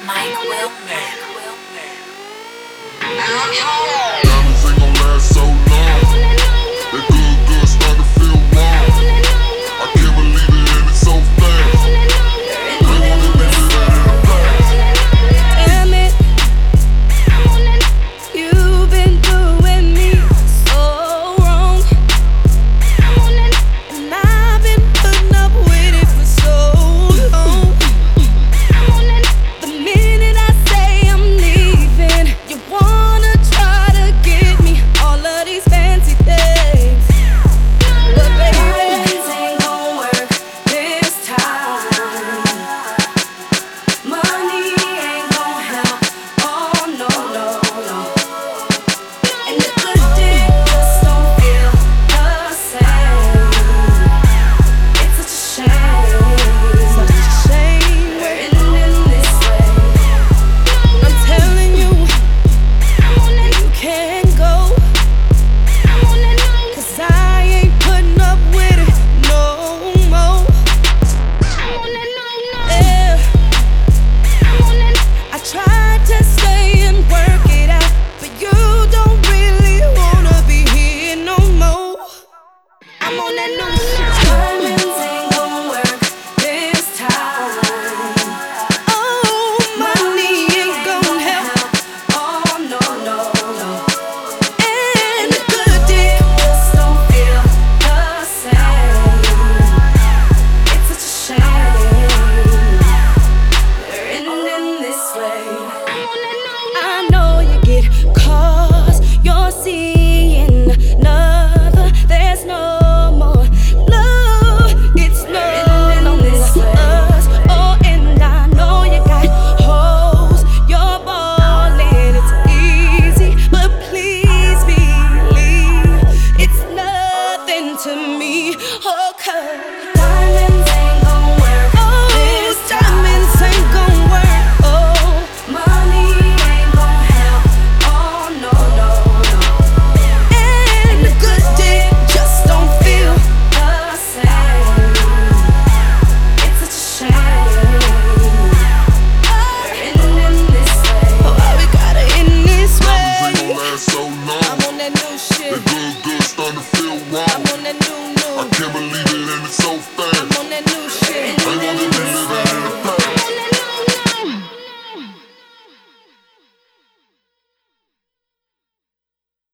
Diamonds ain't gon' last so long. That good start to feel wrong. I can't believe it ended so fast. They wanna leave it out of the past. Damn it, you've been doing me so wrong, and I've been putting up with it for so long. The minute I say I'm leaving, you wanna try to give me all of these fancy things, but baby, this ain't gon' work this time. Money ain't gon' help, oh no, no, no. And the good dick just don't feel the same. It's such a shame, such a shame we're ending this way. I'm telling you, you can't go, 'cause I ain't putting up with it no more. Yeah. I tried to stay and work it out, but you don't really wanna be here no more. I'm on that new shit. Diamonds ain't gon' work this time. Oh, money ain't gon' help. Oh no, no, no. And the good dick just don't feel the same. It's such a shame we're ending this way. I know you get cause you're seeing another. There's no more love. It's no longer us. Oh, and I know you got hoes. You're ballin', it's easy, but please believe it's nothing to me. Oh, 'cause diamonds ain't gon' work. Oh, diamonds ain't gon' work. Oh, money ain't gon' help. Oh no, no, no. And the good dick just don't feel the same. It's such a shame we're ending this way. Oh, why we gotta end this way? Diamonds ain't gon' last so long. I'm on that new shit. That good start to feel wrong. I'm on